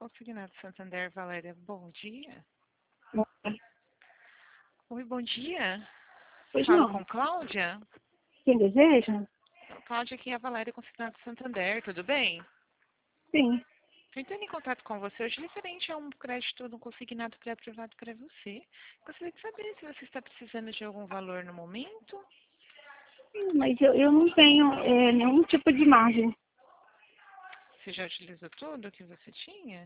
Consignado Santander, Valéria, bom dia. Bom, Oi, bom dia. pois Falo não. com Cláudia. Quem deseja? Cláudia, aqui é a Valéria, Consignado Santander, tudo bem? Sim. Estou entrando em contato com você hoje referente a um crédito no consignado pré-aprovado para você. Gostaria de saber se você está precisando de algum valor no momento. Mas eu não tenho nenhum tipo de margem. Você já utilizou tudo que você tinha?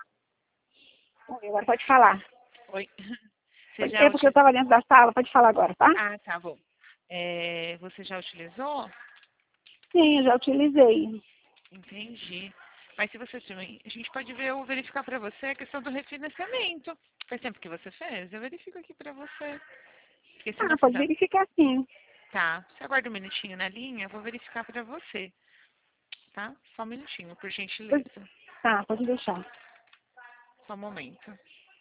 Agora pode falar. Oi. Você já É porque eu estava dentro da sala, pode falar agora, tá? Ah, tá bom. Você já utilizou? Sim, eu já utilizei. Entendi. Mas se você também, a gente pode ver ou verificar para você a questão do refinanciamento. Faz tempo que você fez? Eu verifico aqui para você. Porque se não Pode fizer, verificar sim. tá. Você aguarda um minutinho na linha, eu vou verificar para você, tá? Só um minutinho, por gentileza. Tá, pode deixar. Só um momento.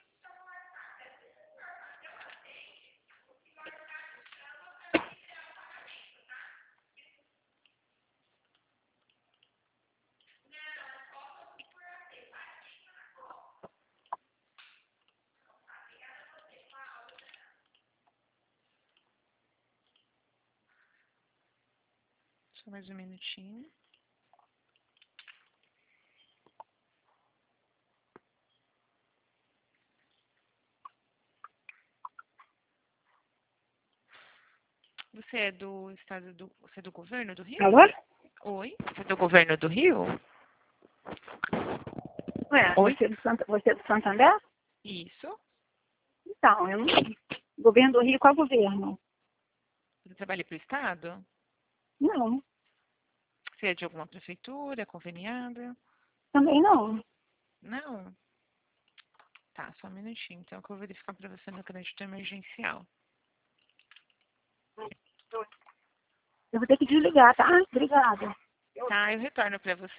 Só mais um minutinho. Você é do estado do, você é do governo do Rio? Alô? Oi? Você é do governo do Rio? Ué, Oi? você é do Santander? Isso. Então, eu não. Governo do Rio, qual governo? Você trabalha para o estado? Não, Você é de alguma prefeitura, conveniada? também não. Não. Tá, só um minutinho. Então, que eu vou verificar para você no crédito emergencial. Eu vou ter que desligar, tá? Obrigada. Tá, eu retorno para você.